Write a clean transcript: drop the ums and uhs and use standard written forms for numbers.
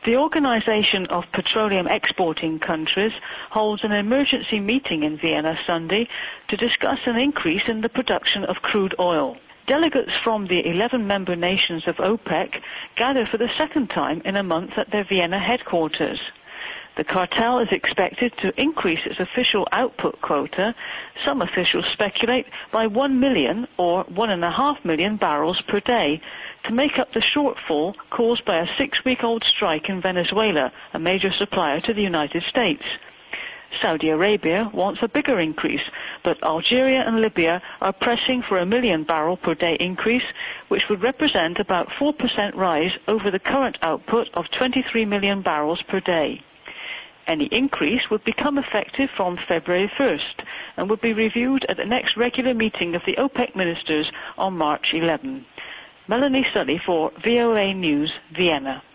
The Organization of Petroleum Exporting Countries holds an emergency meeting in Vienna Sunday to discuss an increase in the production of crude oil. Delegates from the 11 member nations of OPEC gather for the second time in a month at their Vienna headquarters. The cartel is expected to increase its official output quota, some officials speculate, by 1 million or 1.5 million barrels per day, to make up the shortfall caused by a 6-week-old strike in Venezuela, a major supplier to the United States. Saudi Arabia wants a bigger increase, but Algeria and Libya are pressing for a 1 million barrel per day increase, which would represent about 4% rise over the current output of 23 million barrels per day. Any increase would become effective from February 1st and would be reviewed at the next regular meeting of the OPEC ministers on March 11. Melanie Sully for VOA News, Vienna.